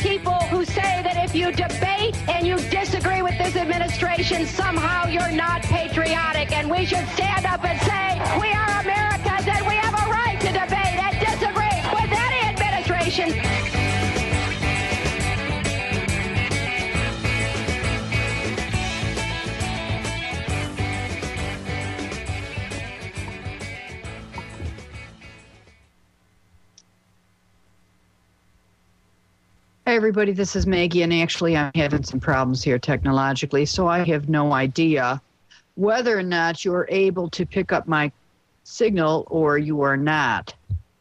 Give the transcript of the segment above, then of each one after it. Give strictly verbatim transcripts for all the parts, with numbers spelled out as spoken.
people who say that if you debate and you disagree with this administration, somehow you're not patriotic. And we should stand up and say, we are Americans and we have a right to debate and disagree with any administration. Hey everybody, this is Maggie, and actually I'm having some problems here technologically, so I have no idea whether or not you're able to pick up my signal or you are not.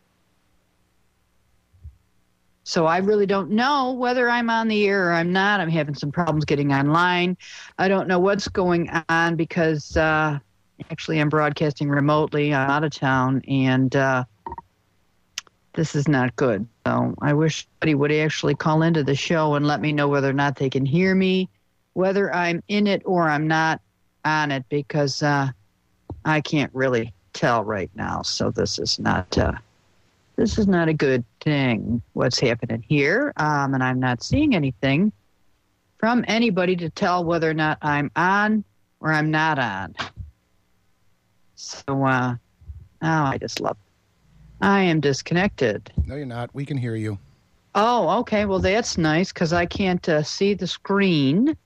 So I really don't know whether I'm on the air or I'm not. I'm having some problems getting online. I don't know what's going on because uh, actually I'm broadcasting remotely. I'm out of town, and uh, this is not good. So I wish somebody would actually call into the show and let me know whether or not they can hear me, whether I'm in it or I'm not on it, because uh, I can't really tell right now. So this is not uh, this is not a good thing, what's happening here. Um, and I'm not seeing anything from anybody to tell whether or not I'm on or I'm not on. So, uh, oh, I just love it. I am disconnected. No, you're not. We can hear you. Oh, okay. Well, that's nice because I can't uh, see the screen.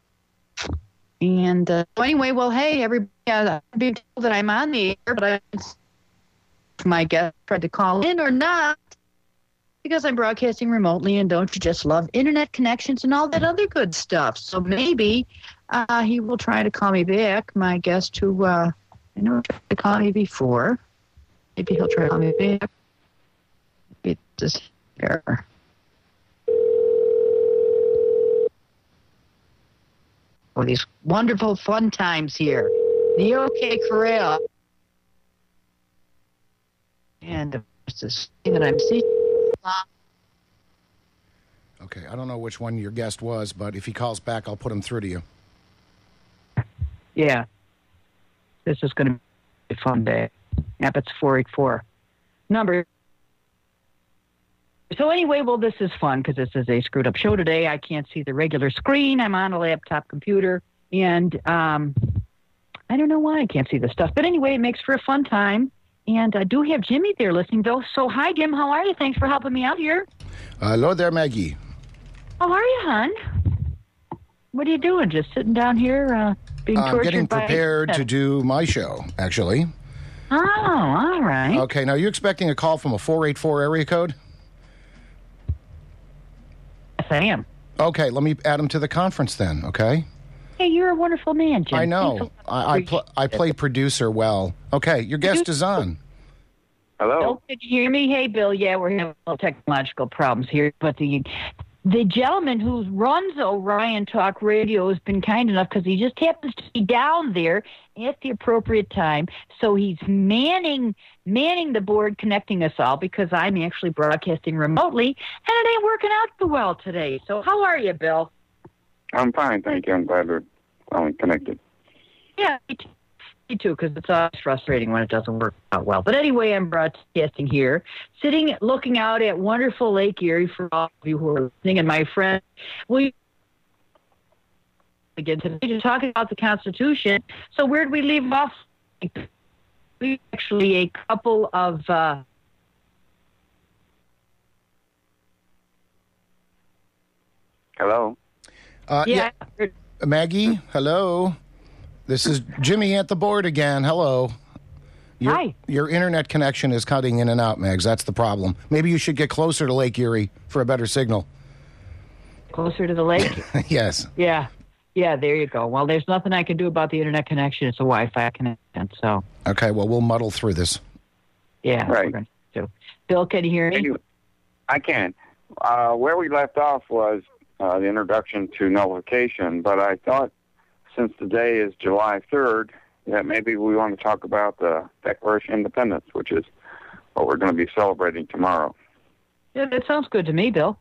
And uh, anyway, well, hey, everybody, uh, I'm being told that I'm on the air, but I my guest tried to call in or not because I'm broadcasting remotely, and don't you just love internet connections and all that other good stuff? So maybe uh, he will try to call me back, my guest who uh, I know tried to call me before. Maybe he'll try to call me back. Maybe this here. Oh, these wonderful fun times here. The OK Corral. And there's this thing that I'm seeing. Okay, I don't know which one your guest was, but if he calls back, I'll put him through to you. Yeah. This is going to be a fun day. Yep, it's four eight four. Number. So anyway, well, this is fun because this is a screwed up show today. I can't see the regular screen. I'm on a laptop computer, and um, I don't know why I can't see the stuff. But anyway, it makes for a fun time. And I do have Jimmy there listening, though. So hi, Jim. How are you? Thanks for helping me out here. Uh, hello there, Maggie. How are you, hon? What are you doing? Just sitting down here uh, being I'm tortured getting by... prepared to do my show, actually. Oh, all right. Okay, now, are you expecting a call from a four eight four area code? Yes, I am. Okay, let me add him to the conference then, okay? Hey, you're a wonderful man, Jim. I know. I, I, pl- I play producer well. Okay, your guest is on. Hello. Bill, can you hear me? Hey, Bill. Yeah, we're having little technological problems here, but the the gentleman who runs Orion Talk Radio has been kind enough because he just happens to be down there at the appropriate time, so he's manning manning the board, connecting us all because I'm actually broadcasting remotely, and it ain't working out too well today. So, how are you, Bill? I'm fine, thank you. I'm glad we're finally connected. Yeah, me too. Me too, because it's always frustrating when it doesn't work out well. But anyway, I'm broadcasting here, sitting, looking out at wonderful Lake Erie for all of you who are listening. And my friend, we again today to talk about the Constitution. So where did we leave off? We actually a couple of. Uh, Hello. Uh, yeah. yeah. Maggie, hello. This is Jimmy at the board again. Hello. Your, Hi. Your internet connection is cutting in and out, Megs. That's the problem. Maybe you should get closer to Lake Erie for a better signal. Closer to the lake? Yes. Yeah. Yeah, there you go. Well, there's nothing I can do about the internet connection. It's a Wi-Fi connection, so. Okay, well, we'll muddle through this. Yeah. Right. We're going to do. Bill, can you hear me? Anyway, I can. Uh, where we left off was uh, the introduction to nullification, but I thought since today is July third, that maybe we want to talk about the Declaration of Independence, which is what we're going to be celebrating tomorrow. Yeah, that sounds good to me, Bill.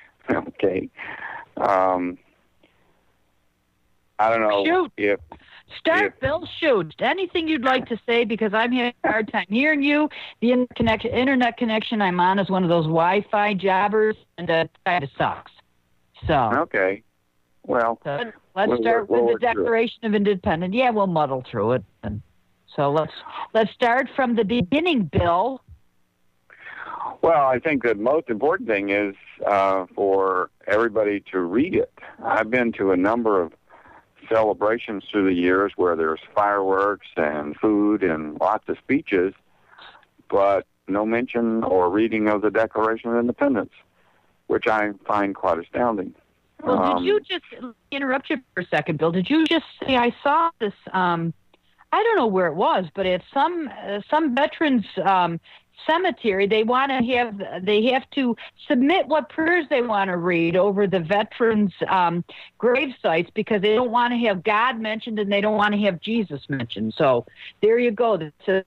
Okay. Um, I don't know Shoot. if... Start, If- Bill. Shoot. Anything you'd like to say, because I'm having a hard time hearing you. The internet internet connection I'm on is one of those Wi-Fi jobbers, and it kind of sucks. So, Okay. Well, so let's we'll start work- we'll with work the through it. Declaration of Independence. Yeah, we'll muddle through it. And so let's let's start from the beginning, Bill. Well, I think the most important thing is uh, for everybody to read it. I've been to a number of celebrations through the years where there's fireworks and food and lots of speeches, but no mention or reading of the Declaration of Independence, which I find quite astounding. Well, Um, did you just interrupt you for a second, Bill? Did you just say I saw this? Um, I don't know where it was, but at some uh, some veterans um, cemetery, they want to have they have to submit what prayers they want to read over the veterans' um, grave sites because they don't want to have God mentioned and they don't want to have Jesus mentioned. So there you go. That's a,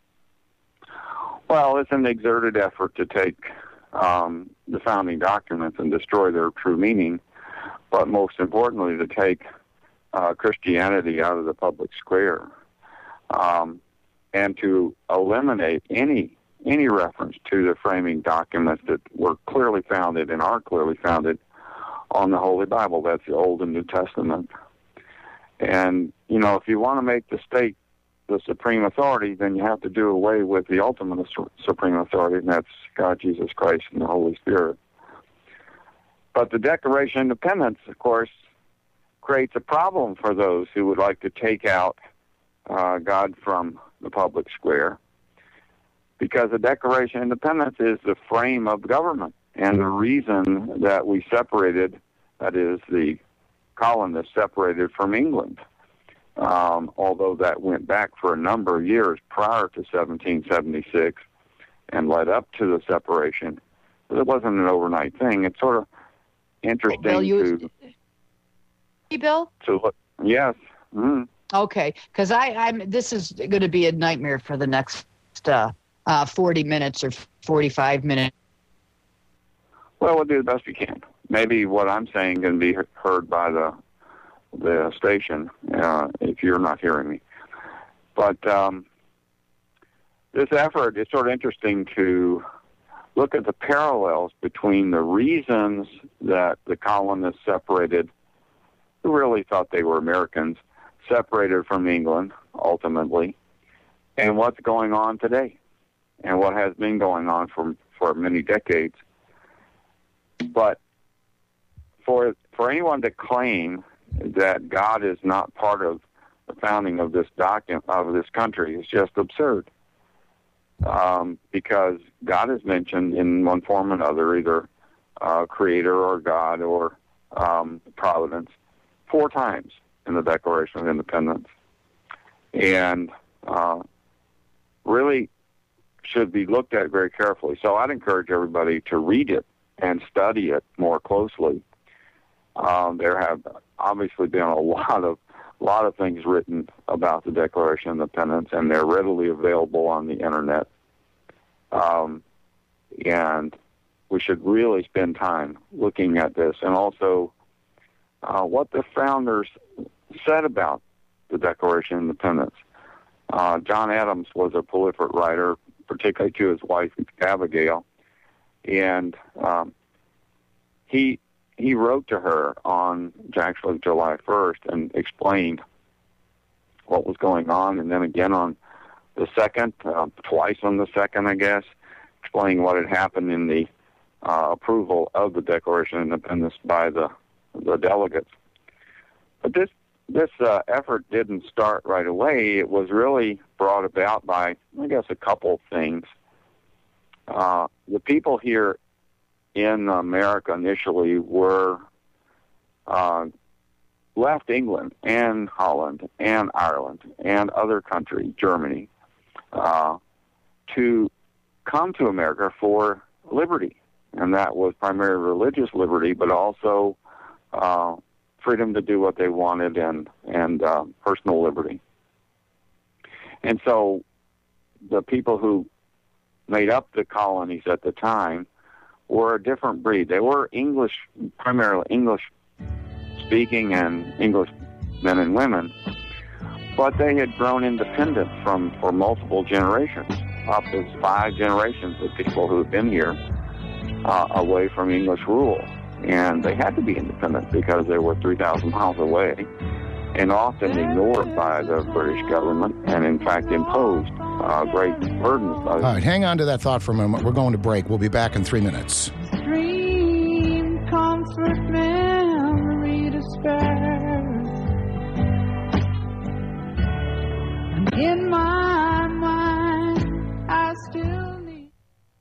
Well, it's an exerted effort to take um, the founding documents and destroy their true meaning, but most importantly, to take uh, Christianity out of the public square, um, and to eliminate any any reference to the framing documents that were clearly founded and are clearly founded on the Holy Bible. That's the Old and New Testament. And, you know, if you want to make the state the supreme authority, then you have to do away with the ultimate su- supreme authority, and that's God, Jesus Christ, and the Holy Spirit. But the Declaration of Independence, of course, creates a problem for those who would like to take out uh, God from the public square, because the Declaration of Independence is the frame of government, and the reason that we separated, that is, the colonists separated from England, um, although that went back for a number of years prior to seventeen seventy-six and led up to the separation. But it wasn't an overnight thing. It's sort of interesting Bill, you, to, hey, Bill? to look. Yes. Mm. Okay, because I I'm this is going to be a nightmare for the next uh, uh, forty minutes or forty-five minutes. Well, we'll do the best we can. Maybe what I'm saying can be heard by the the station uh, if you're not hearing me. But um, this effort is sort of interesting to look at the parallels between the reasons that the colonists separated, who really thought they were Americans, separated from England ultimately, and what's going on today, and what has been going on for for many decades. But for for anyone to claim that God is not part of the founding of this document of this country is just absurd. Um, because God is mentioned in one form or another, either uh, Creator or God or um, Providence, four times in the Declaration of Independence, and uh, really should be looked at very carefully. So I'd encourage everybody to read it and study it more closely. Um, there have obviously been a lot of lot of things written about the Declaration of Independence, and they're readily available on the internet. Um, and we should really spend time looking at this, and also uh, what the founders said about the Declaration of Independence. Uh, John Adams was a prolific writer, particularly to his wife Abigail, and um, he he wrote to her on actually July first and explained what was going on, and then again on the second, uh, twice on the second, I guess, explaining what had happened in the uh, approval of the Declaration of Independence by the the delegates. But this this uh, effort didn't start right away. It was really brought about by, I guess, a couple things. Uh, the people here in America initially were uh, left England and Holland and Ireland and other countries, Germany, uh, to come to America for liberty. And that was primarily religious liberty, but also uh, freedom to do what they wanted and, and uh, personal liberty. And so the people who made up the colonies at the time were a different breed. They were English, primarily English speaking and English men and women, but they had grown independent from for multiple generations, up to five generations of people who had been here uh, away from English rule. And they had to be independent because they were three thousand miles away and often ignored by the British government and, in fact, imposed uh, great burdens. All right, hang on to that thought for a moment. We're going to break. We'll be back in three minutes. Dream, comfort, memory, despair. And in my mind, I still need...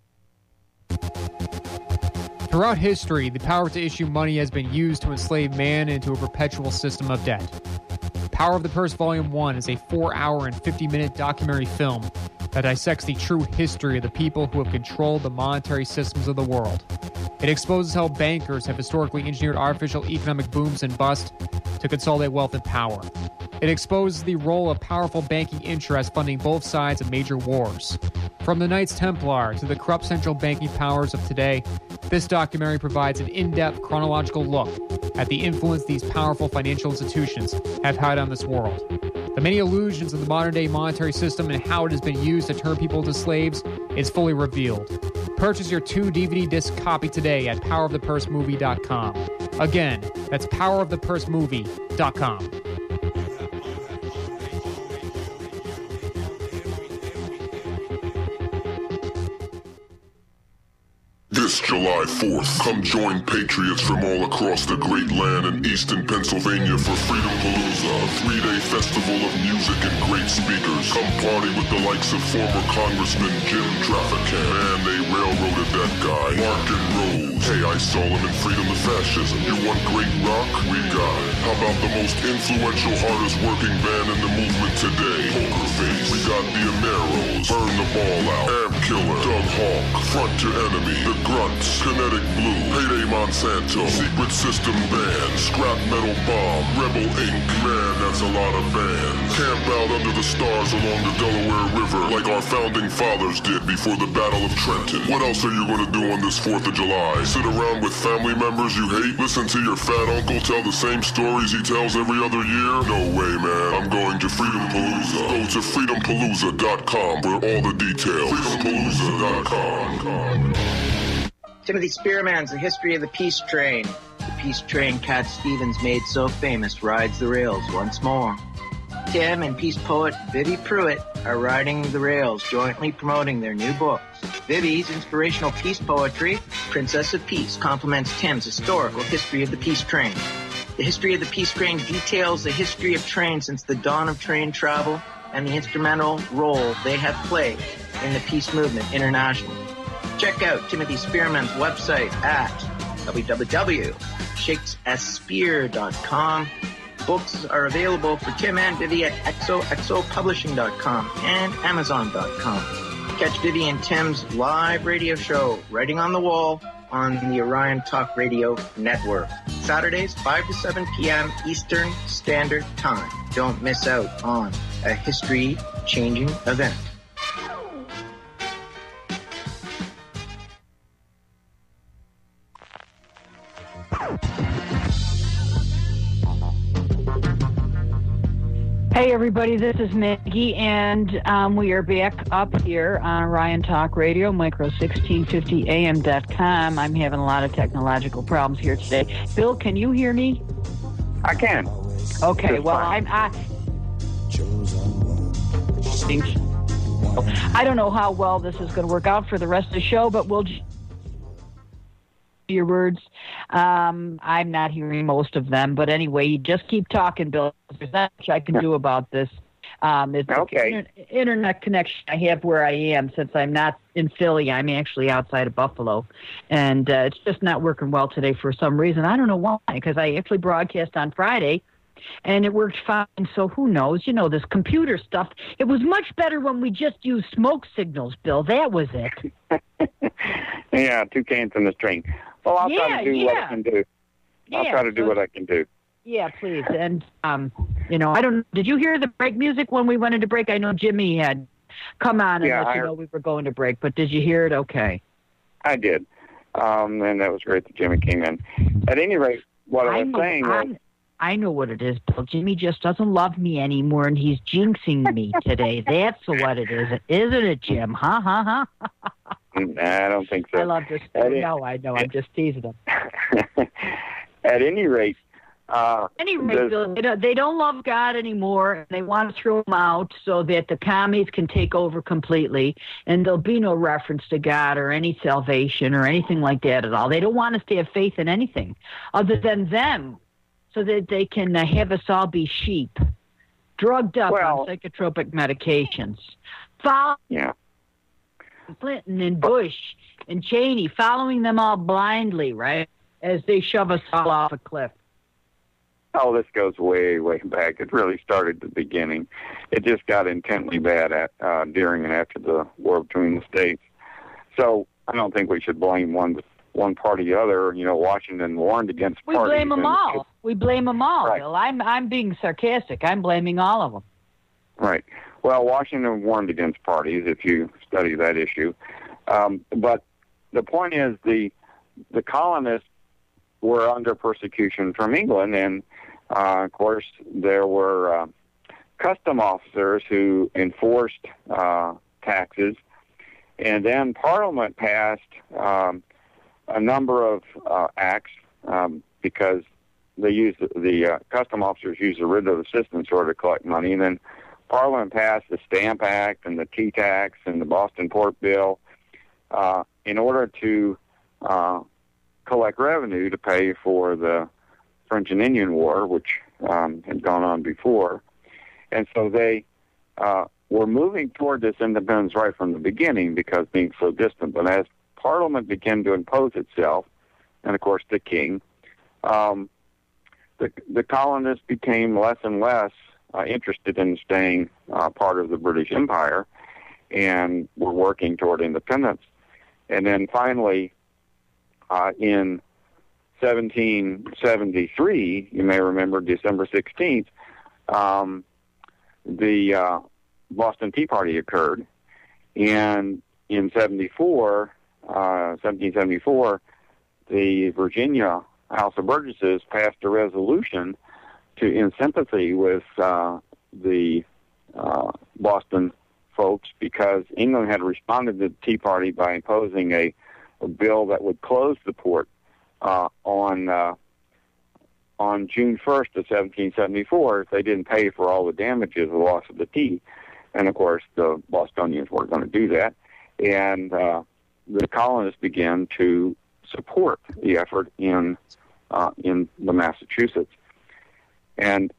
Throughout history, the power to issue money has been used to enslave man into a perpetual system of debt. Power of the Purse Volume one is a four hour and fifty minute documentary film that dissects the true history of the people who have controlled the monetary systems of the world. It exposes how bankers have historically engineered artificial economic booms and bust to consolidate wealth and power. It exposes the role of powerful banking interests funding both sides of major wars. From the Knights Templar to the corrupt central banking powers of today, this documentary provides an in-depth chronological look at the influence these powerful financial institutions have had on this world. The many illusions of the modern-day monetary system and how it has been used to turn people into slaves is fully revealed. Purchase your two D V D disc copy today at power of the purse movie dot com. Again, that's power of the purse movie dot com. This July fourth, come join patriots from all across the great land in eastern Pennsylvania for Freedom Palooza, a three-day festival of music and great speakers. Come party with the likes of former Congressman Jim Traficant. Man, they railroaded that guy. Mark and Rose. Hey, I saw him in Freedom to Fascism. You want great rock? We got it. How about the most influential, hardest working band in the movement today? Poker Face. We got the Ameros. Burn the Ball Out. Amp Killer. Doug Hawk. Front to Enemy. The Grunts, Kinetic Blue, Payday Monsanto, Secret System Band, Scrap Metal Bomb, Rebel Incorporated. Man, that's a lot of bands. Camp out under the stars along the Delaware River like our founding fathers did before the Battle of Trenton. What else are you going to do on this fourth of July? Sit around with family members you hate? Listen to your fat uncle tell the same stories he tells every other year? No way, man. I'm going to Freedom Palooza. Go to freedom palooza dot com for all the details. freedom palooza dot com. Timothy Spearman's The History of the Peace Train. The Peace Train Cat Stevens made so famous rides the rails once more. Tim and peace poet Vivi Pruitt are riding the rails, jointly promoting their new books. Vivi's inspirational peace poetry, Princess of Peace, complements Tim's historical history of the peace train. The History of the Peace Train details the history of trains since the dawn of train travel and the instrumental role they have played in the peace movement internationally. Check out Timothy Spearman's website at w w w dot shakes dot com. Books are available for Tim and Vivi at x o x o publishing dot com and amazon dot com. Catch Vivi and Tim's live radio show, Writing on the Wall, on the Orion Talk Radio Network. Saturdays, five to seven p.m. Eastern Standard Time. Don't miss out on a history-changing event. Hey everybody, this is Maggie, and um, we are back up here on Orion Talk Radio, micro sixteen fifty a m dot com. I'm having a lot of technological problems here today. Bill, can you hear me? I can. Okay, Just well, fine. I'm... I, I don't know how well this is going to work out for the rest of the show, but we'll... your words. Um, I'm not hearing most of them, but anyway, you just keep talking, Bill. There's not much I can do about this. Um, it's Okay. the inter- internet connection I have where I am, since I'm not in Philly. I'm actually outside of Buffalo, and uh, it's just not working well today for some reason. I don't know why, because I actually broadcast on Friday, and it worked fine. So who knows? You know, this computer stuff. It was much better when we just used smoke signals, Bill. That was it. Yeah, two cans in the string. Well, I'll try Yeah, to do yeah. what I can do. I'll Yeah, try to do so- what I can do. Yeah, please. And, um, you know, I don't, did you hear the break music when we went into break? I know Jimmy had come on and Yeah, let I you heard- know we were going to break, but did you hear it? Okay. I did. Um, and that was great that Jimmy came in. At any rate, what I, I was know, saying was, I'm, I know what it is, Bill. Jimmy just doesn't love me anymore, and he's jinxing me today. That's what it is, isn't it, Jim? Ha, ha, ha. Nah, I don't think so. I love this. At No, I know. I'm just teasing him. At any rate, uh, Anyway, the- Bill, they don't, they don't love God anymore, and they want to throw him out so that the commies can take over completely, and there'll be no reference to God or any salvation or anything like that at all. They don't want us to have faith in anything other than them, so that they can uh, have us all be sheep, drugged up Well- on psychotropic medications. Follow yeah. Clinton and Bush and Cheney, following them all blindly, right, as they shove us all off a cliff. Oh, this goes way, way back. It really started at the beginning. It just got intently bad at uh, during and after the war between the states. So I don't think we should blame one one party or other. You know, Washington warned against We parties. blame them and- all. We blame them all, Right. Bill. I'm I'm being sarcastic. I'm blaming all of them. Right. Well, Washington warned against parties, if you study that issue. Um, but the point is, the the colonists were under persecution from England, and uh, of course there were uh, custom officers who enforced uh, taxes, and then Parliament passed um, a number of uh, acts um, because they used the, the uh, custom officers used the writ of assistance order to collect money, and then Parliament passed the Stamp Act and the Tea Tax and the Boston Port Bill uh, in order to uh, collect revenue to pay for the French and Indian War, which um, had gone on before. And so they uh, were moving toward this independence right from the beginning because being so distant. But as Parliament began to impose itself, and of course the king, um, the, the colonists became less and less uh, interested in staying uh, part of the British Empire and were working toward independence. And then finally, uh, in seventeen seventy-three, you may remember December sixteenth, um, the uh, Boston Tea Party occurred. And in seventy-four, uh, seventeen seventy-four, the Virginia House of Burgesses passed a resolution to, in sympathy with uh, the uh, Boston folks, because England had responded to the Tea Party by imposing a, a bill that would close the port uh, on uh, on June first of seventeen seventy-four if they didn't pay for all the damages, the loss of the tea. And, of course, the Bostonians weren't going to do that. And uh, the colonists began to support the effort in uh, in the Massachusetts. And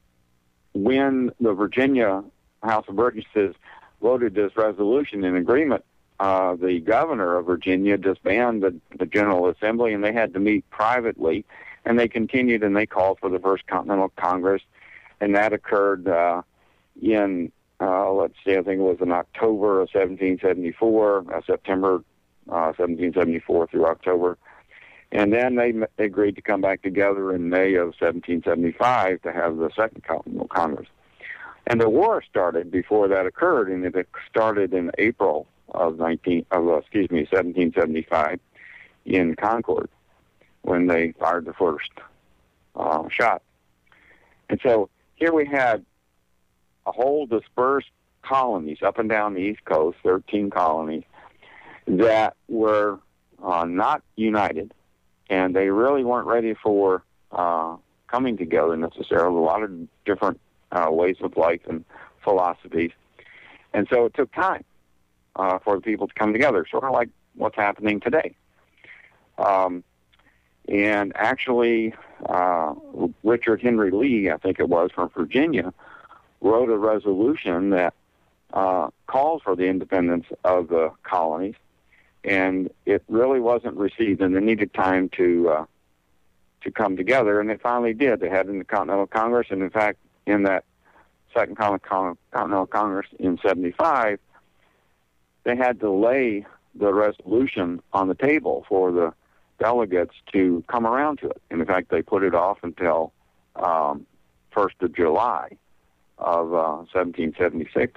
when the Virginia House of Burgesses voted this resolution in agreement, uh, the governor of Virginia disbanded the, the General Assembly, and they had to meet privately. And they continued, and they called for the First Continental Congress, and that occurred uh, in, uh, let's see, I think it was in October of seventeen seventy-four, uh, September uh, seventeen seventy-four through October. And then they m- agreed to come back together in May of seventeen seventy-five to have the Second Continental Congress. And the war started before that occurred, and it started in April of nineteen, of, uh, excuse me, seventeen seventy-five in Concord, when they fired the first uh, shot. And so here we had a whole dispersed colonies up and down the East Coast, thirteen colonies, that were uh, not united, and they really weren't ready for uh, coming together necessarily. A lot of different uh, ways of life and philosophies. And so it took time uh, for the people to come together, sort of like what's happening today. Um, And actually, uh, Richard Henry Lee, I think it was, from Virginia, wrote a resolution that uh, calls for the independence of the colonies, and it really wasn't received, and they needed time to uh, to come together, and they finally did. They had in the Continental Congress, and in fact, in that Second Continental Congress in seventy-five, they had to lay the resolution on the table for the delegates to come around to it. And in fact, they put it off until um, first of July of uh, seventeen seventy-six.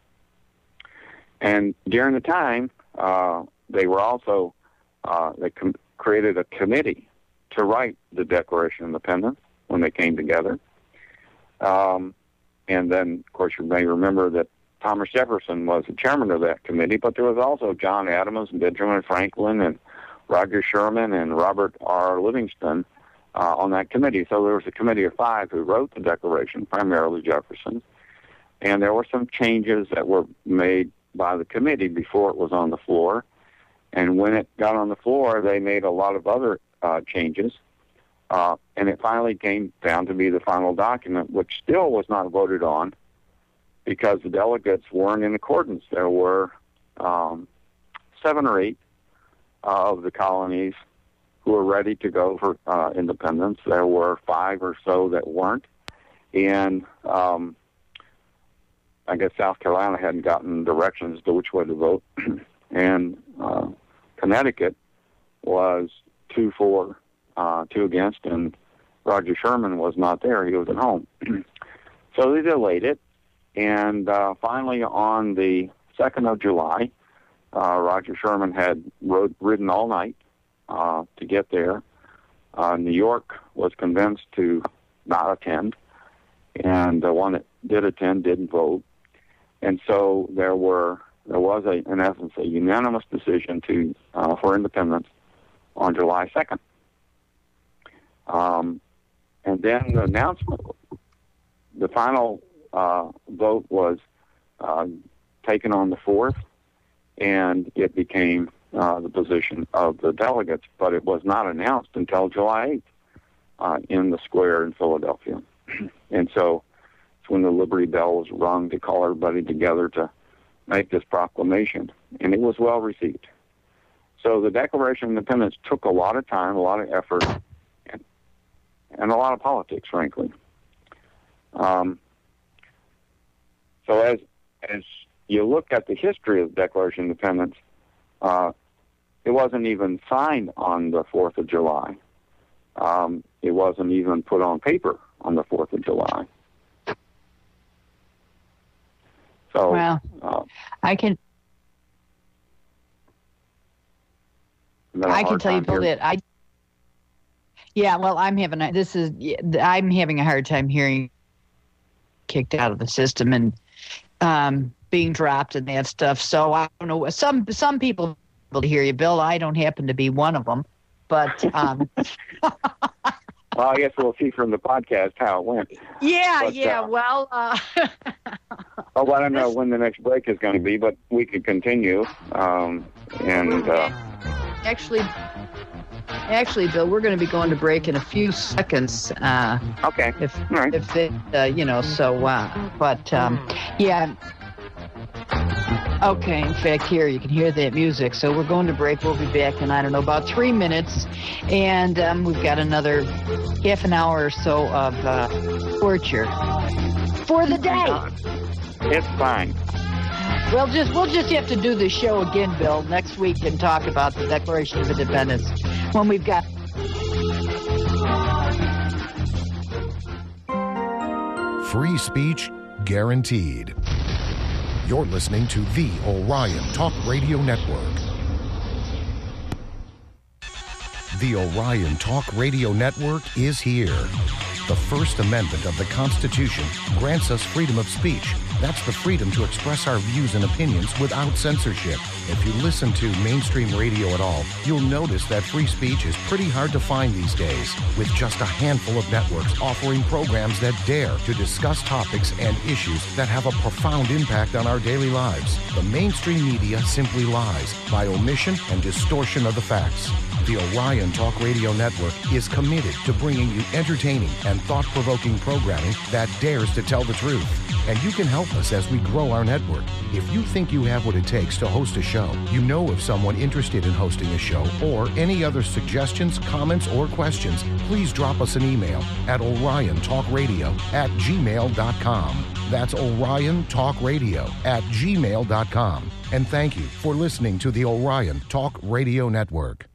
And during the time, uh, they were also, uh, they com- created a committee to write the Declaration of Independence, when they came together. Um, and then, of course, you may remember that Thomas Jefferson was the chairman of that committee, but there was also John Adams and Benjamin Franklin and Roger Sherman and Robert R. Livingston uh, on that committee. So there was a committee of five who wrote the Declaration, primarily Jefferson. And there were some changes that were made by the committee before it was on the floor. And when it got on the floor, they made a lot of other uh, changes. Uh, and it finally came down to be the final document, which still was not voted on because the delegates weren't in accordance. There were um, seven or eight uh, of the colonies who were ready to go for uh, independence. There were five or so that weren't. And um, I guess South Carolina hadn't gotten directions to which way to vote. and uh, Connecticut was two for, uh, two against, and Roger Sherman was not there. He was at home. So they delayed it. And uh, finally, on the second of July, uh, Roger Sherman had rode, ridden all night uh, to get there. Uh, New York was convinced to not attend, and the one that did attend didn't vote. And so there were there was, a, in essence, a unanimous decision to uh, for independence on July second. Um, and then the announcement, the final uh, vote was uh, taken on the fourth, and it became uh, the position of the delegates, but it was not announced until July eighth uh, in the square in Philadelphia. And so it's when the Liberty Bell was rung to call everybody together to make this proclamation, and it was well received. So the Declaration of Independence took a lot of time, a lot of effort, and, and a lot of politics, frankly. Um, so as as you look at the history of the Declaration of Independence, uh, it wasn't even signed on the fourth of July. Um, it wasn't even put on paper on the fourth of July. So, well, uh, I can I can tell you, Bill, that I yeah, well, I'm having a, this is I'm having a hard time hearing kicked out of the system and um, being dropped and that stuff. So I don't know. Some some people will hear you, Bill. I don't happen to be one of them, but. Um, Well, I guess we'll see from the podcast how it went. Yeah, but, yeah. Uh, well, uh, oh, I don't know when the next break is going to be, but we could continue. Um, and uh, actually, actually, Bill, we're going to be going to break in a few seconds. Uh, okay. If All right. if they, uh, you know, so uh, but um, yeah. Okay, in fact, here you can hear that music. So we're going to break. We'll be back in, I don't know, about three minutes. And um, we've got another half an hour or so of uh, torture for the day. It's fine. Well, just we'll just have to do the show again, Bill, next week and talk about the Declaration of Independence when we've got... Free speech guaranteed. You're listening to the Orion Talk Radio Network. The Orion Talk Radio Network is here. The First Amendment of the Constitution grants us freedom of speech. That's the freedom to express our views and opinions without censorship. If you listen to mainstream radio at all, you'll notice that free speech is pretty hard to find these days, with just a handful of networks offering programs that dare to discuss topics and issues that have a profound impact on our daily lives. The mainstream media simply lies by omission and distortion of the facts. The Orion Talk Radio Network is committed to bringing you entertaining and thought-provoking programming that dares to tell the truth. And you can help us as we grow our network. If you think you have what it takes to host a show, you know of someone interested in hosting a show, or any other suggestions, comments, or questions, please drop us an email at orion talk radio at gmail dot com. That's orion talk radio at gmail dot com. And thank you for listening to the Orion Talk Radio Network.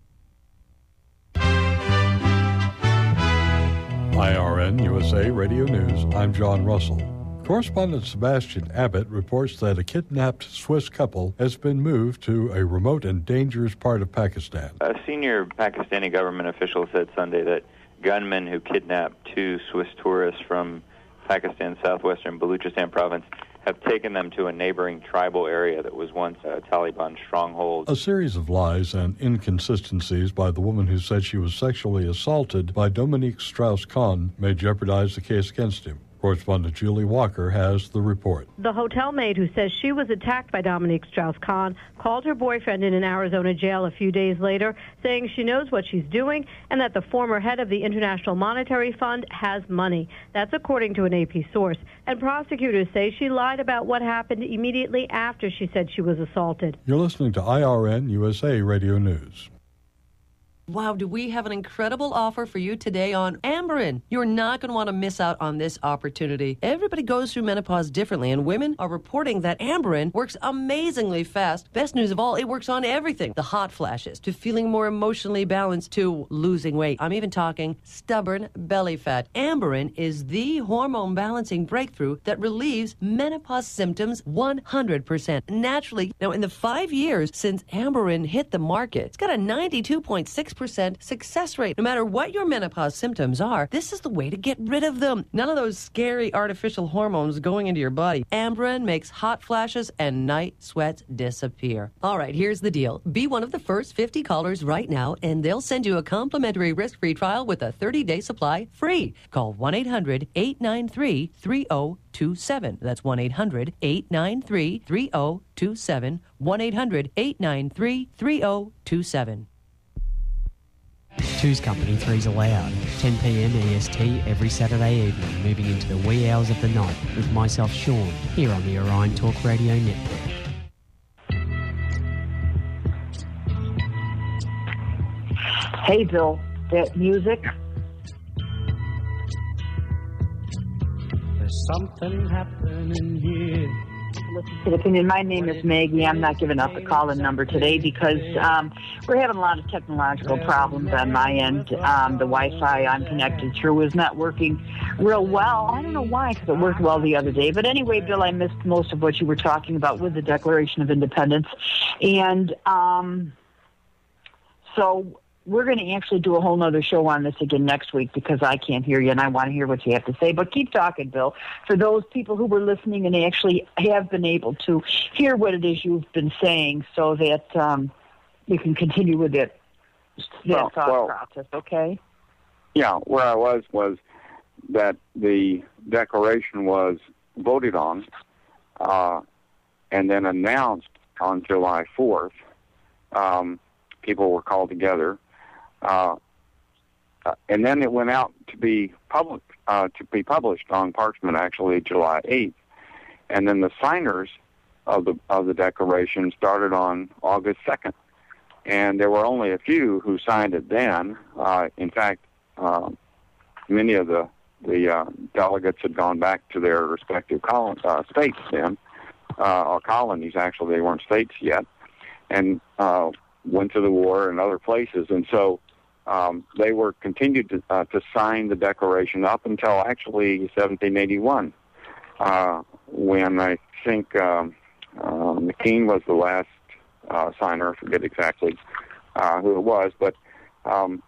I R N U S A Radio News, I'm John Russell. Correspondent Sebastian Abbott reports that a kidnapped Swiss couple has been moved to a remote and dangerous part of Pakistan. A senior Pakistani government official said Sunday that gunmen who kidnapped two Swiss tourists from Pakistan's southwestern Baluchistan province have taken them to a neighboring tribal area that was once a Taliban stronghold. A series of lies and inconsistencies by the woman who said she was sexually assaulted by Dominique Strauss-Kahn may jeopardize the case against him. Correspondent Julie Walker has the report. The hotel maid who says she was attacked by Dominique Strauss-Kahn called her boyfriend in an Arizona jail a few days later, saying she knows what she's doing and that the former head of the International Monetary Fund has money. That's according to an A P source. And prosecutors say she lied about what happened immediately after she said she was assaulted. You're listening to I R N U S A Radio News. Wow, do we have an incredible offer for you today on Amberen. You're not going to want to miss out on this opportunity. Everybody goes through menopause differently, and women are reporting that Amberen works amazingly fast. Best news of all, it works on everything. The hot flashes, to feeling more emotionally balanced, to losing weight. I'm even talking stubborn belly fat. Amberen is the hormone balancing breakthrough that relieves menopause symptoms one hundred percent naturally. Now, in the five years since Amberen hit the market, it's got a ninety-two point six percent success rate. No matter what your menopause symptoms are, this is the way to get rid of them. None of those scary artificial hormones going into your body. Amberen makes hot flashes and night sweats disappear. All right, here's the deal. Be one of the first fifty callers right now, and they'll send you a complimentary risk-free trial with a thirty-day supply free. Call one eight hundred eight nine three three zero two seven. That's one eight hundred eight nine three three zero two seven. one eight hundred eight nine three three zero two seven. Two's Company, three's allowed. ten p.m. E S T every Saturday evening, moving into the wee hours of the night with myself, Sean, here on the Orion Talk Radio Network. Hey, Bill, that music? There's something happening here. Listen to the opinion. My name is Maggie. I'm not giving out the call-in number today because um, we're having a lot of technological problems on my end. Um, the Wi-Fi I'm connected through is not working real well. I don't know why, because it worked well the other day. But anyway, Bill, I missed most of what you were talking about with the Declaration of Independence. And um, so we're going to actually do a whole nother show on this again next week because I can't hear you and I want to hear what you have to say. But keep talking, Bill. For those people who were listening and actually have been able to hear what it is you've been saying so that um, we can continue with it, that well, thought well, process, okay? Yeah, where I was was that the Declaration was voted on uh, and then announced on July fourth. Um, people were called together. Uh, uh, and then it went out to be public, uh, to be published on parchment, actually July eighth. And then the signers of the of the Declaration started on August second. And there were only a few who signed it then. Uh, in fact, uh, many of the the uh, delegates had gone back to their respective col- uh, states then, uh, or colonies. Actually, they weren't states yet, and uh, went to the war in other places. And so um, they were continued to, uh, to sign the Declaration up until actually seventeen eighty-one, uh, when I think um, uh, McKean was the last uh, signer. I forget exactly uh, who it was, but um,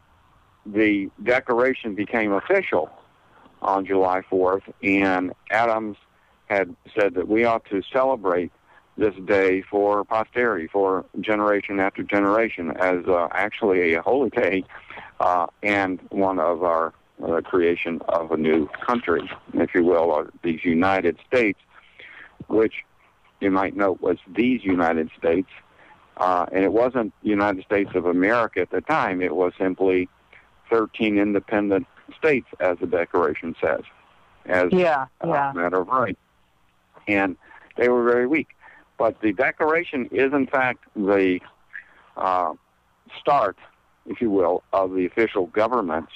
the Declaration became official on July fourth, and Adams had said that we ought to celebrate this day for posterity, for generation after generation, as uh, actually a holy day uh, and one of our uh, creation of a new country, if you will, or these United States, which you might note was these United States, uh, and it wasn't United States of America at the time. It was simply thirteen independent states, as the Declaration says, as yeah, yeah. a matter of right. And they were very weak. But the Declaration is, in fact, the uh, start, if you will, of the official governments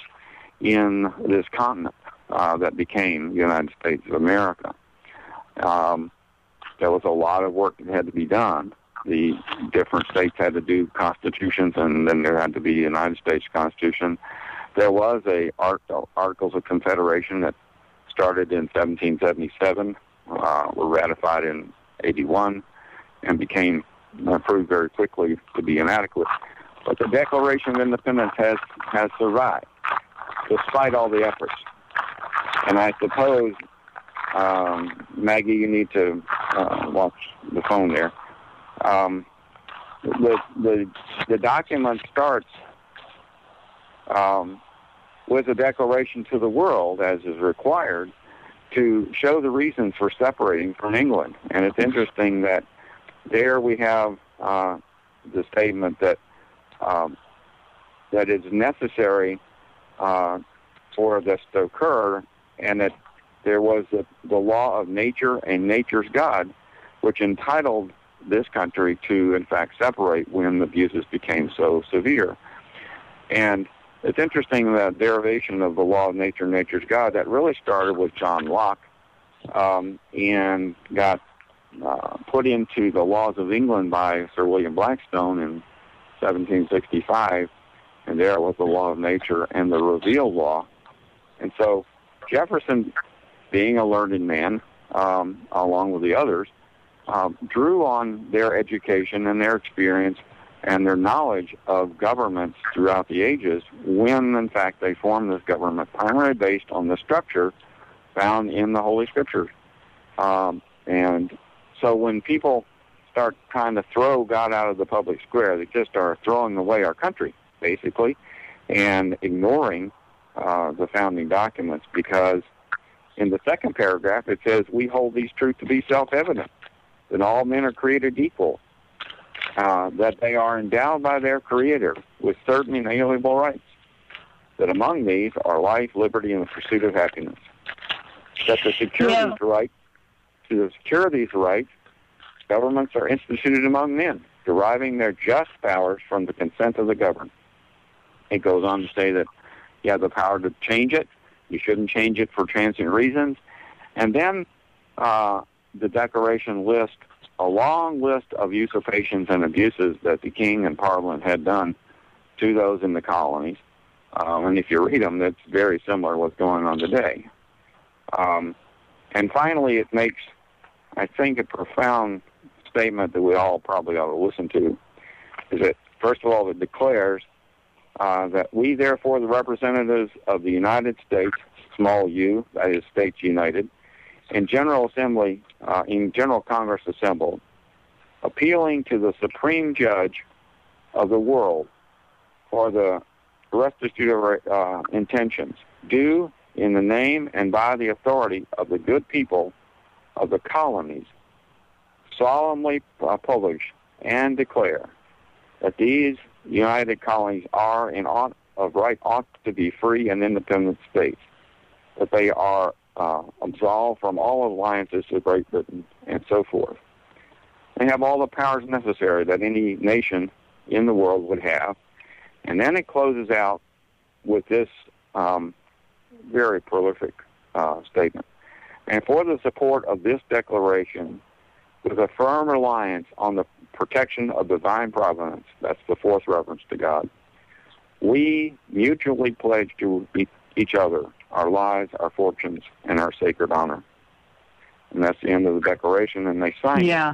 in this continent uh, that became the United States of America. Um, there was a lot of work that had to be done. The different states had to do constitutions, and then there had to be a United States Constitution. There was a Art- Articles of Confederation that started in seventeen seventy-seven, uh, were ratified in eighty-one, and became uh, proved very quickly to be inadequate. But the Declaration of Independence has, has survived. despite all the efforts. And I suppose, um, Maggie, you need to uh, watch the phone there. Um, the, the, the document starts um, with a declaration to the world, as is required, to show the reasons for separating from England. And it's interesting that there we have uh, the statement that um, that it's necessary uh, for this to occur, and that there was the, the law of nature and nature's God, which entitled this country to, in fact, separate when the abuses became so severe. And it's interesting that derivation of the law of nature and nature's God, that really started with John Locke um, and got uh, put into the laws of England by Sir William Blackstone in seventeen sixty-five, and there was the law of nature and the revealed law. And so Jefferson, being a learned man, um, along with the others, uh, drew on their education and their experience and their knowledge of governments throughout the ages when, in fact, they formed this government primarily based on the structure found in the Holy Scriptures. Um, and so when people start trying to throw God out of the public square, they just are throwing away our country, basically, and ignoring uh, the founding documents, because in the second paragraph it says, we hold these truths to be self-evident, that all men are created equal, uh, that they are endowed by their Creator with certain inalienable rights, that among these are life, liberty, and the pursuit of happiness, that to secure Yeah. these rights, to secure these rights, governments are instituted among men, deriving their just powers from the consent of the governed. It goes on to say that you have the power to change it. You shouldn't change it for transient reasons. And then uh, the Declaration lists a long list of usurpations and abuses that the King and Parliament had done to those in the colonies. Um, and if you read them, that's very similar to what's going on today. Um, and finally, it makes, I think, a profound statement that we all probably ought to listen to, is that, first of all, it declares uh, that we, therefore, the representatives of the United States, small u, that is, States United, in General Assembly, uh, in General Congress assembled, appealing to the Supreme Judge of the world for the restitute of our uh, intentions, do in the name and by the authority of the good people of the colonies, solemnly uh, publish and declare that these united colonies are and ought of right ought to be free and independent states, that they are uh, absolved from all alliances with Great Britain, and so forth. They have all the powers necessary that any nation in the world would have. And then it closes out with this um, very prolific uh, statement. And for the support of this declaration, with a firm reliance on the protection of divine providence, that's the fourth reference to God, we mutually pledge to each other our lives, our fortunes, and our sacred honor. And that's the end of the declaration, and they sign Yeah. it.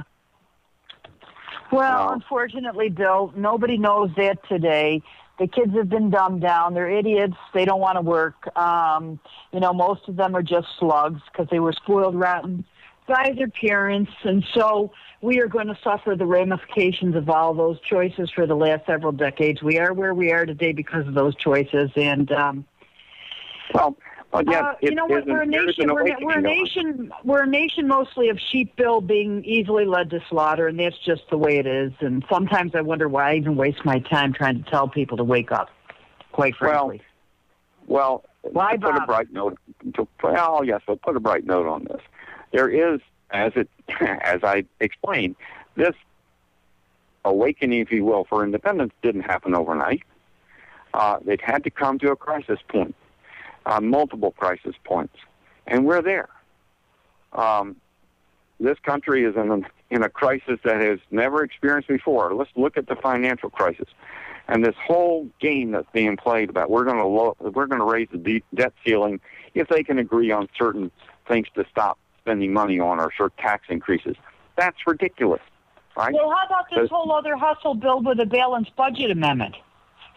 Well, Uh, unfortunately, Bill, nobody knows that today. The kids have been dumbed down. They're idiots. They don't want to work. Um, you know, most of them are just slugs because they were spoiled rotten by their parents. And so we are going to suffer the ramifications of all those choices for the last several decades. We are where we are today because of those choices. And, um, well, well yeah, uh, it, you know what? We're a nation. We're, we're a nation. We're a nation mostly of sheep, Bill, being easily led to slaughter, and that's just the way it is. And sometimes I wonder why I even waste my time trying to tell people to wake up. Quite frankly. Well, well why to put a bother? bright note. To, well, yes, we'll put a bright note on this. There is, as it, as I explained, this awakening, if you will, for independence didn't happen overnight. Uh, it had to come to a crisis point. Uh, multiple crisis points, and we're there. Um, this country is in a, in a crisis that has never experienced before. Let's look at the financial crisis, and this whole game that's being played about we're going to lo- we're going to raise the de- debt ceiling if they can agree on certain things to stop spending money on or certain tax increases. That's ridiculous, right? Well, how about this There's- whole other hustle, Bill, with a balanced budget amendment?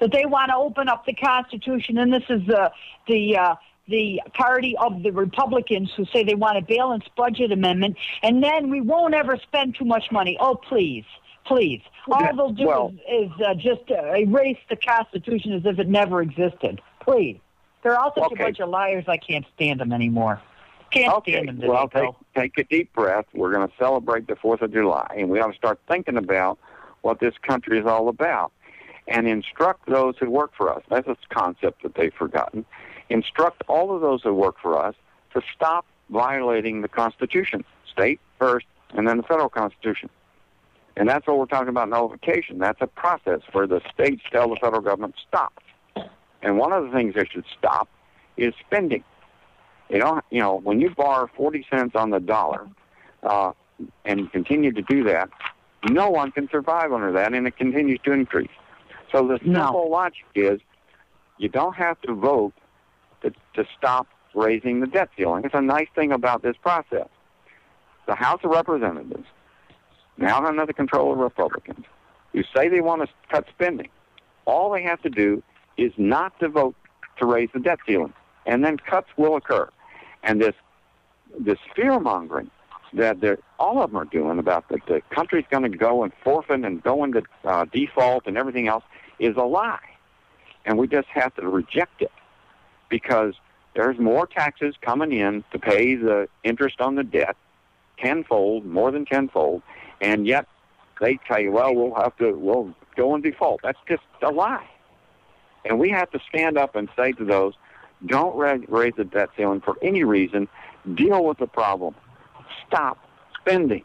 that they want to open up the Constitution, and this is the the uh, the party of the Republicans who say they want a balanced budget amendment, and then we won't ever spend too much money. Oh, please, please. All Yeah, they'll do well- is, is uh, just uh, erase the Constitution as if it never existed. Please. They're all such Okay. a bunch of liars, I can't stand them anymore. Can't Okay, stand them today, well, take, Bill. take a deep breath. We're going to celebrate the fourth of July, and we ought to start thinking about what this country is all about and instruct those who work for us. That's a concept that they've forgotten. Instruct all of those who work for us to stop violating the Constitution, state first, and then the federal Constitution. And that's what we're talking about, nullification. That's a process where the states tell the federal government, stop. And one of the things they should stop is spending. You know, you know, when you borrow forty cents on the dollar uh, and continue to do that, no one can survive under that, and it continues to increase. So the simple No. logic is you don't have to vote to, to stop raising the debt ceiling. It's a nice thing about this process. The House of Representatives, now under the control of Republicans, who say they want to cut spending, all they have to do is not to vote to raise the debt ceiling, and then cuts will occur. And this this fear-mongering that they're, all of them are doing about that the country's going to go and forfeit and go into uh, default and everything else is a lie. And we just have to reject it because there's more taxes coming in to pay the interest on the debt, tenfold, more than tenfold, and yet they tell you, well, we'll have to, we'll go in default. That's just a lie. And we have to stand up and say to those, don't ra- raise the debt ceiling for any reason. Deal with the problem. Stop spending.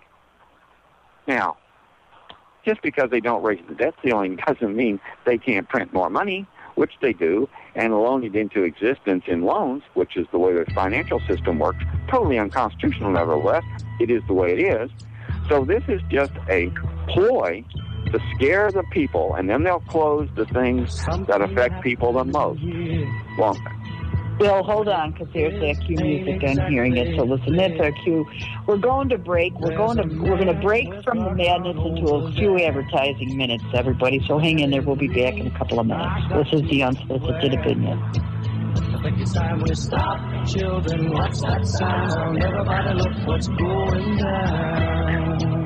Now, just because they don't raise the debt ceiling doesn't mean they can't print more money, which they do, and loan it into existence in loans, which is the way the financial system works. Totally unconstitutional, nevertheless. It is the way it is. So this is just a ploy to scare the people, and then they'll close the things that affect people the most. Won't they? Bill, hold on, because there's that cue music. I'm hearing it. So listen, that's our cue. We're going to break. We're going to we're going to break from the madness into a few advertising minutes, everybody. So hang in there. We'll be back in a couple of minutes. This is the Unsolicited Opinion. I think it's time we stop. Children, watch that sound. Everybody look what's going down.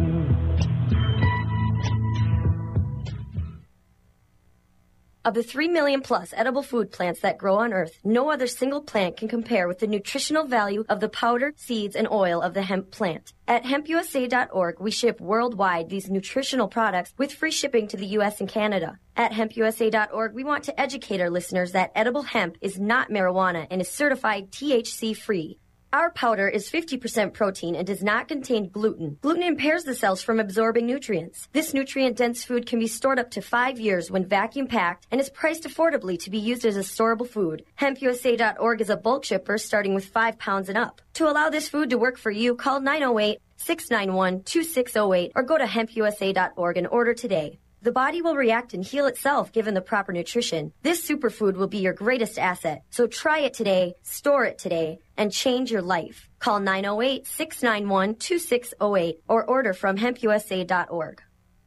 Of the three million plus edible food plants that grow on Earth, no other single plant can compare with the nutritional value of the powder, seeds, and oil of the hemp plant. At hemp U S A dot org, we ship worldwide these nutritional products with free shipping to the U S and Canada. At hemp U S A dot org, we want to educate our listeners that edible hemp is not marijuana and is certified T H C-free. Our powder is fifty percent protein and does not contain gluten. Gluten impairs the cells from absorbing nutrients. This nutrient-dense food can be stored up to five years when vacuum-packed and is priced affordably to be used as a storable food. hemp U S A dot org is a bulk shipper starting with five pounds and up. To allow this food to work for you, call nine oh eight, six nine one, two six oh eight or go to hemp U S A dot org and order today. The body will react and heal itself given the proper nutrition. This superfood will be your greatest asset. So try it today, store it today, and change your life. Call nine oh eight, six nine one, two six oh eight or order from hemp U S A dot org.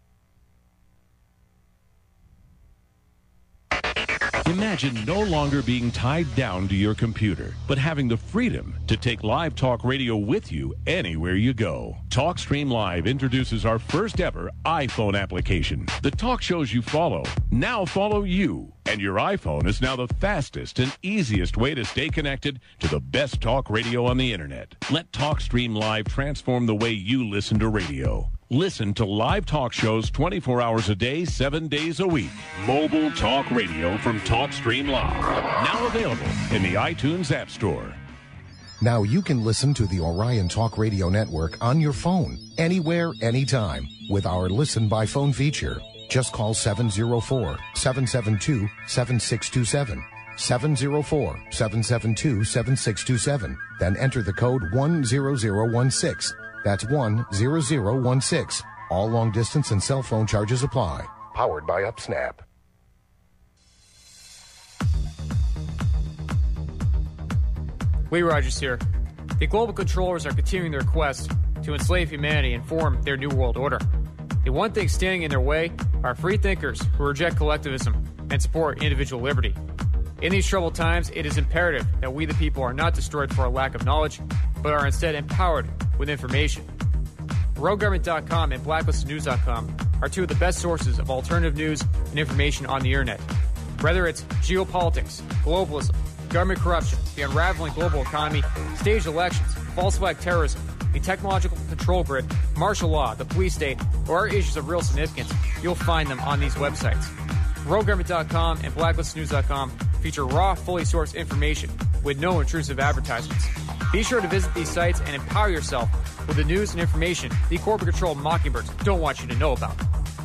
Imagine no longer being tied down to your computer, but having the freedom to take Live Talk Radio with you anywhere you go. TalkStream Live introduces our first ever iPhone application. The talk shows you follow now follow you, and your iPhone is now the fastest and easiest way to stay connected to the best talk radio on the internet. Let TalkStream Live transform the way you listen to radio. Listen to live talk shows twenty-four hours a day, seven days a week. Mobile talk radio from TalkStream Live. Now available in the iTunes App Store. Now you can listen to the Orion Talk Radio Network on your phone, anywhere, anytime, with our Listen by Phone feature. Just call seven oh four, seven seven two, seven six two seven. seven oh four, seven seven two, seven six two seven. Then enter the code one zero zero one six. That's one zero zero one six. All long distance and cell phone charges apply. Powered by UpSnap. Lee Rogers here. The global controllers are continuing their quest to enslave humanity and form their new world order. The one thing standing in their way are free thinkers who reject collectivism. and support individual liberty. In these troubled times, it is imperative that we the people are not destroyed for a lack of knowledge, but are instead empowered with information. rogue government dot com and blacklisted news dot com are two of the best sources of alternative news and information on the internet. Whether it's geopolitics, globalism, government corruption, the unraveling global economy, staged elections, false flag terrorism, the technological control grid, martial law, the police state, or issues of real significance, you'll find them on these websites. rogue government dot com and blacklisted news dot com feature raw, fully sourced information with no intrusive advertisements. Be sure to visit these sites and empower yourself with the news and information the corporate-controlled mockingbirds don't want you to know about.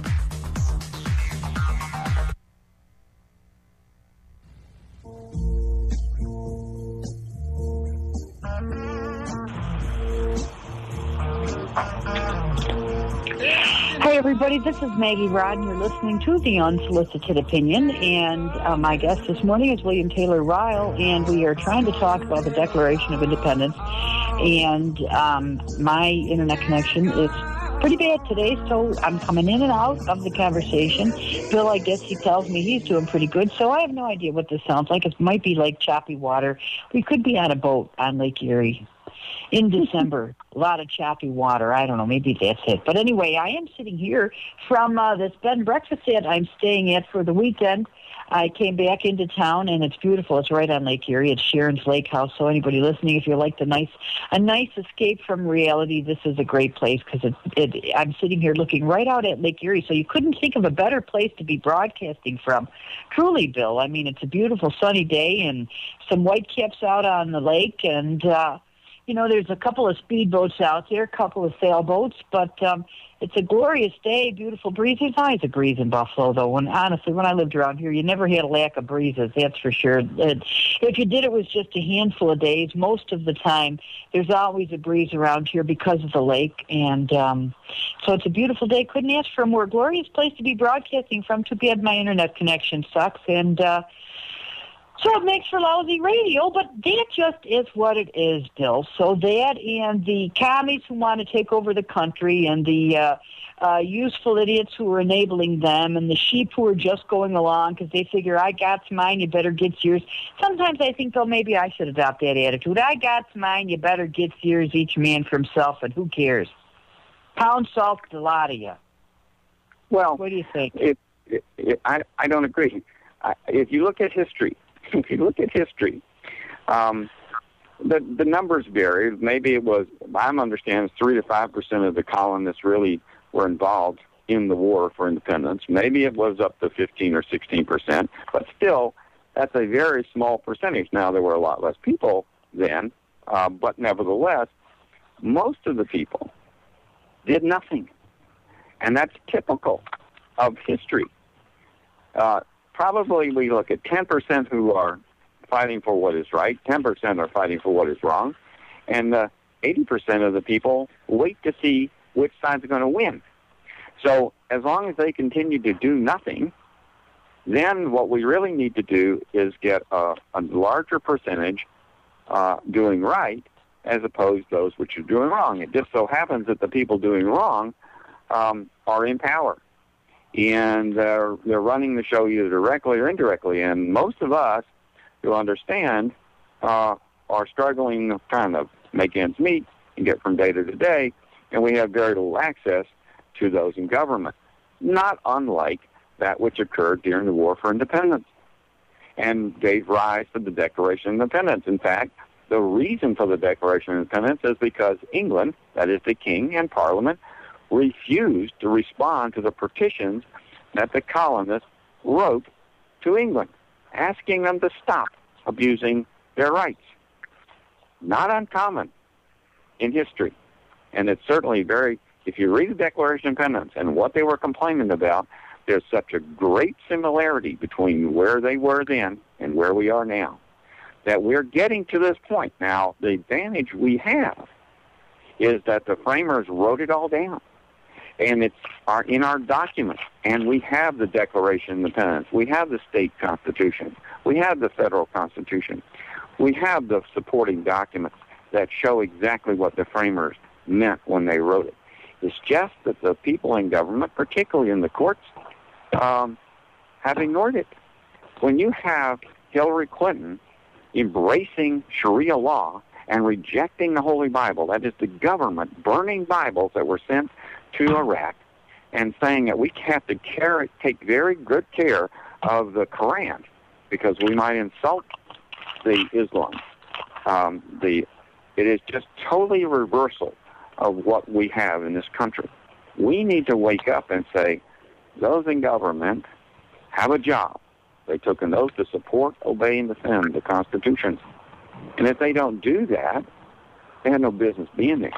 Hey everybody, this is Maggie Rod, and you're listening to The Unsolicited Opinion, and uh, my guest this morning is William Taylor Ryle, and we are trying to talk about the Declaration of Independence, and um, my internet connection is pretty bad today, so I'm coming in and out of the conversation. Bill, I guess he tells me he's doing pretty good, so I have no idea what this sounds like. It might be like choppy water. We could be on a boat on Lake Erie in December. A lot of choppy water. I don't know. Maybe that's it. But anyway, I am sitting here from uh, this bed and breakfast that I'm staying at for the weekend. I came back into town, and it's beautiful. It's right on Lake Erie. It's Sharon's Lake House. So anybody listening, if you like the nice, a nice escape from reality, this is a great place because it, it, I'm sitting here looking right out at Lake Erie. So you couldn't think of a better place to be broadcasting from. Truly, Bill. I mean, it's a beautiful sunny day and some whitecaps out on the lake, and uh, you know, there's a couple of speedboats out there, a couple of sailboats, but um, it's a glorious day, beautiful breeze. There's always a breeze in Buffalo, though, and honestly, when I lived around here, you never had a lack of breezes, that's for sure. It, if you did, it was just a handful of days. Most of the time, there's always a breeze around here because of the lake, and um, so it's a beautiful day. Couldn't ask for a more glorious place to be broadcasting from. Too bad my internet connection sucks, and uh, so it makes for lousy radio, but that just is what it is, Bill. So that and the commies who want to take over the country and the uh, uh, useful idiots who are enabling them and the sheep who are just going along because they figure, I got mine, you better get yours. Sometimes I think, though, maybe I should adopt that attitude. I got mine, you better get yours, each man for himself, and who cares? Pound salt to the lot of you. Well, what do you think? It, it, it, I, I don't agree. I, if you look at history, If you look at history, um, the the numbers vary. Maybe it was, I'm understanding, three to five percent of the colonists really were involved in the war for independence. Maybe it was up to fifteen or sixteen percent, but still, that's a very small percentage. Now, there were a lot less people then, uh, but nevertheless, most of the people did nothing, and that's typical of history. Uh, Probably we look at ten percent who are fighting for what is right, ten percent are fighting for what is wrong, and uh, eighty percent of the people wait to see which side's going to win. So as long as they continue to do nothing, then what we really need to do is get a, a larger percentage uh, doing right as opposed to those which are doing wrong. It just so happens that the people doing wrong um, are in power. And uh, they're running the show either directly or indirectly. And most of us who understand uh, are struggling trying to make ends meet and get from day to day, and we have very little access to those in government, not unlike that which occurred during the War for Independence and gave rise to the Declaration of Independence. In fact, the reason for the Declaration of Independence is because England, that is the King and Parliament, refused to respond to the petitions that the colonists wrote to England, asking them to stop abusing their rights. Not uncommon in history. And it's certainly very, if you read the Declaration of Independence and what they were complaining about, there's such a great similarity between where they were then and where we are now, that we're getting to this point. Now, the advantage we have is that the framers wrote it all down. And it's our, in our documents. And we have the Declaration of Independence. We have the state constitution. We have the federal constitution. We have the supporting documents that show exactly what the framers meant when they wrote it. It's just that the people in government, particularly in the courts, um, have ignored it. when you have Hillary Clinton embracing Sharia law and rejecting the Holy Bible, that is the government burning Bibles that were sent to Iraq, and saying that we have to care, take very good care of the Quran because we might insult the Islam. Um, the it is just totally reversal of what we have in this country. We need to wake up and say, those in government have a job. They took an oath to support, obey, and defend the Constitution. And if they don't do that, they have no business being there.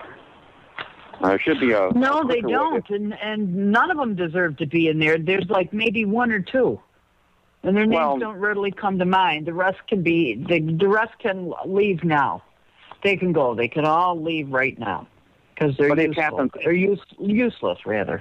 Uh, there should be a... No, a they don't, and, and none of them deserve to be in there. There's like maybe one or two. And their names Well, don't readily come to mind. The rest can be, the, the rest can leave now. They can go. They can all leave right now because they're But it useful. happens- They're use, useless, rather.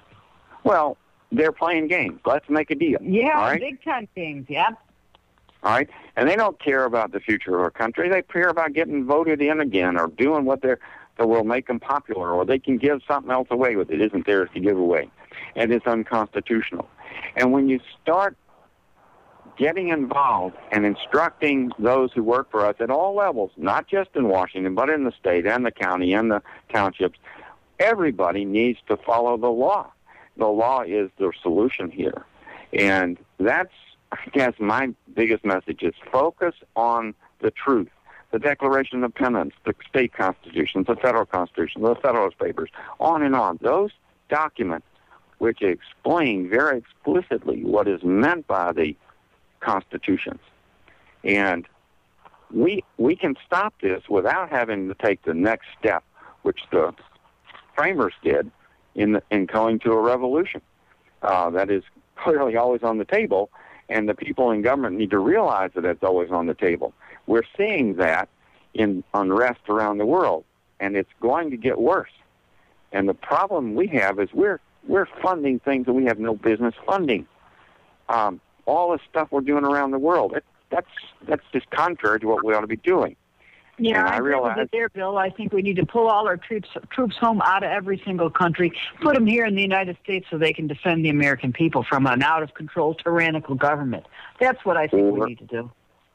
Well, they're playing games. Let's make a deal. Yeah, all right? big time games, yeah. All right? And they don't care about the future of our country. They care about getting voted in again or doing what they're, that will make them popular, or they can give something else away with it. It isn't theirs to give away. And it's unconstitutional. And when you start getting involved and instructing those who work for us at all levels, not just in Washington, but in the state and the county and the townships, everybody needs to follow the law. The law is the solution here. And that's, I guess, my biggest message is focus on the truth. The Declaration of Independence, the state constitutions, the federal constitution, the Federalist Papers, on and on. Those documents which explain very explicitly what is meant by the constitutions. And we we can stop this without having to take the next step, which the framers did in the, in going to a revolution. Uh, that is clearly always on the table, and the people in government need to realize that it's always on the table. We're seeing that in unrest around the world, and it's going to get worse. And the problem we have is we're we're funding things that we have no business funding. Um, all the stuff we're doing around the world, it, that's that's just contrary to what we ought to be doing. Yeah, And I, I agree realize- with it there, Bill. I think we need to pull all our troops troops home out of every single country, put them here in the United States so they can defend the American people from an out-of-control tyrannical government. That's what I think Or- we need to do.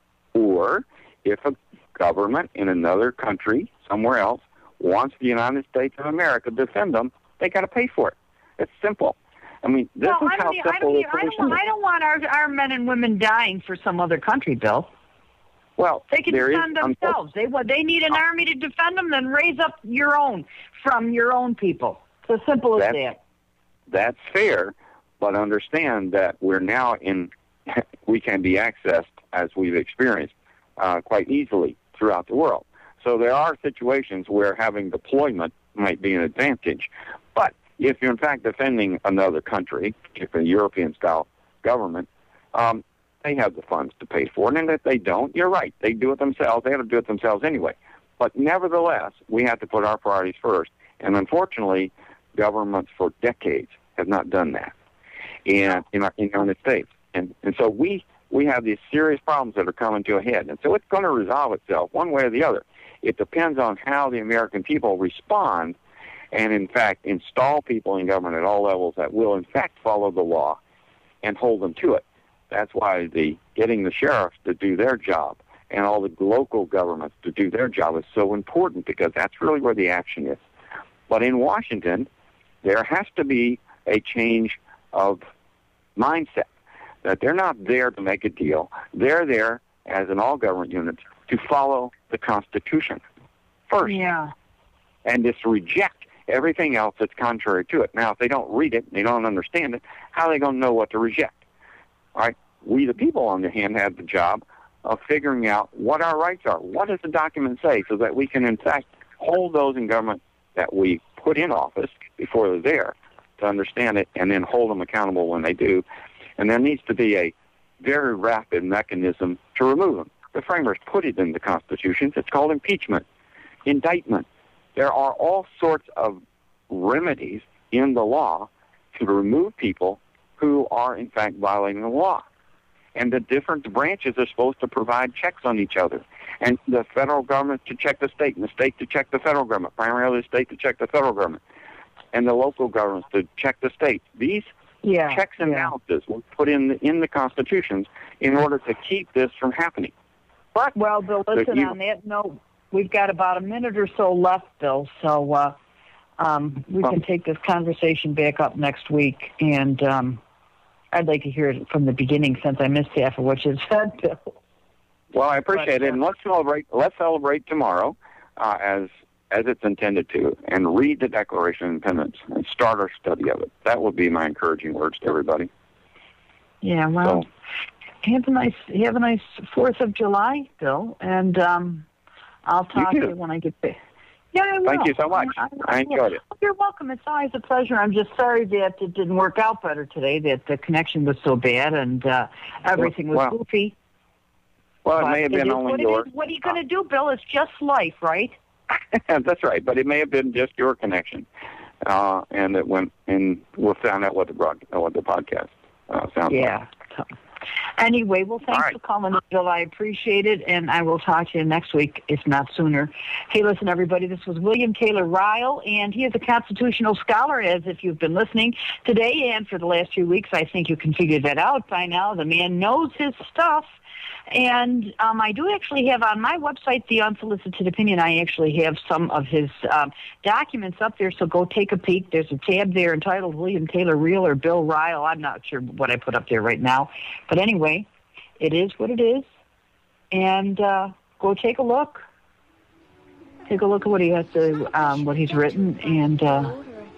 Or if a government in another country, somewhere else, wants the United States of America to defend them, they got to pay for it. It's simple. I mean, this Well, is I how don't, I simple don't, the I don't, solution want, is. I don't want our, our men and women dying for some other country, Bill. Well, They can there is defend themselves. They what they need an army to defend them, then raise up your own from your own people. It's as simple as That's- that. That's fair, but understand that we're now in, we can be accessed, as we've experienced, uh, quite easily throughout the world. So there are situations where having deployment might be an advantage. But if you're in fact defending another country, if a European-style government, um, they have the funds to pay for it. And if they don't, you're right. They do it themselves. They have to do it themselves anyway. But nevertheless, we have to put our priorities first. And unfortunately, governments for decades have not done that and in, our, in the United States. And, and so we, we have these serious problems that are coming to a head. And so it's going to resolve itself one way or the other. It depends on how the American people respond and, in fact, install people in government at all levels that will, in fact, follow the law and hold them to it. That's why the getting the sheriffs to do their job and all the local governments to do their job is so important, because that's really where the action is. But in Washington, there has to be a change of mindset, that they're not there to make a deal. They're there, as in all government units, to follow the Constitution first. Yeah. And just reject everything else that's contrary to it. Now, if they don't read it, they don't understand it, how are they going to know what to reject? All right? We, the people, on the hand, have the job of figuring out what our rights are. What does the document say, so that we can, in fact, hold those in government that we put in office before they're there to understand it, and then hold them accountable when they do. And there needs to be a very rapid mechanism to remove them. The framers put it in the Constitution. It's called impeachment, indictment. There are all sorts of remedies in the law to remove people who are, in fact, violating the law. And the different branches are supposed to provide checks on each other. And the federal government to check the state, and the state to check the federal government, primarily the state to check the federal government, and the local governments to check the state. These Yeah, checks and yeah. balances were put in the, in the constitutions in order to keep this from happening. But well, Bill, listen, you, on that note, we've got about a minute or so left, Bill, so uh, um, we well, can take this conversation back up next week, and um, I'd like to hear it from the beginning since I missed half of what you said, Bill. Well, I appreciate but, uh, it, and let's celebrate. Let's celebrate tomorrow uh, as as it's intended to, and read the Declaration of Independence and start our study of it. That would be my encouraging words to everybody. Yeah, well, So, have a nice have a nice Fourth of July, Bill, and um, I'll talk You to too. you when I get back. Yeah, I will. Thank you so much. I, I enjoyed it. You're welcome. It's always a pleasure. I'm just sorry that it didn't work out better today, that the connection was so bad and uh, everything was Well, goofy. Well, it But may have been is only what it yours. is. What are you going to do, Bill? It's just life, right? That's right, but it may have been just your connection, uh, and it went. And we'll find out what the broad, what the podcast uh, sounds Yeah. like. Anyway, well, thanks right. for calling, Bill. I appreciate it, and I will talk to you next week, if not sooner. Hey, listen, everybody, this was William Taylor Ryle, and he is a constitutional scholar, as if you've been listening today and for the last few weeks. I think you can figure that out by now. The man knows his stuff. And um, I do actually have on my website, The Unsolicited Opinion, I actually have some of his um, documents up there, so go take a peek. There's a tab there entitled William Taylor Ryle or Bill Ryle. I'm not sure what I put up there right now. But anyway, it is what it is. And uh, go take a look. Take a look at what he has to, um, what he's written, and uh,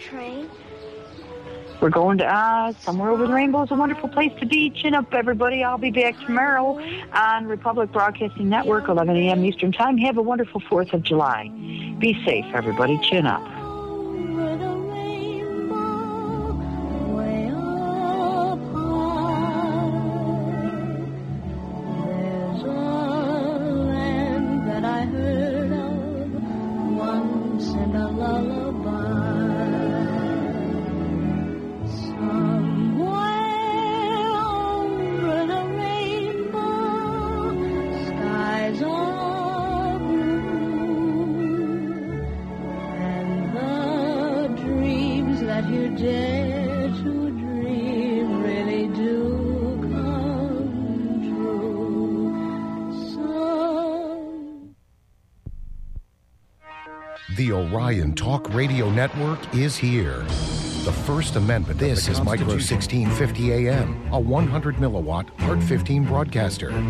we're going to uh, somewhere over the rainbow is a wonderful place to be. Chin up, everybody. I'll be back tomorrow on Republic Broadcasting Network, eleven a.m. Eastern Time. Have a wonderful fourth of July. Be safe, everybody. Chin up. The Orion Talk Radio Network is here. The First Amendment. This is Micro sixteen fifty A M, a one hundred milliwatt Part fifteen broadcaster.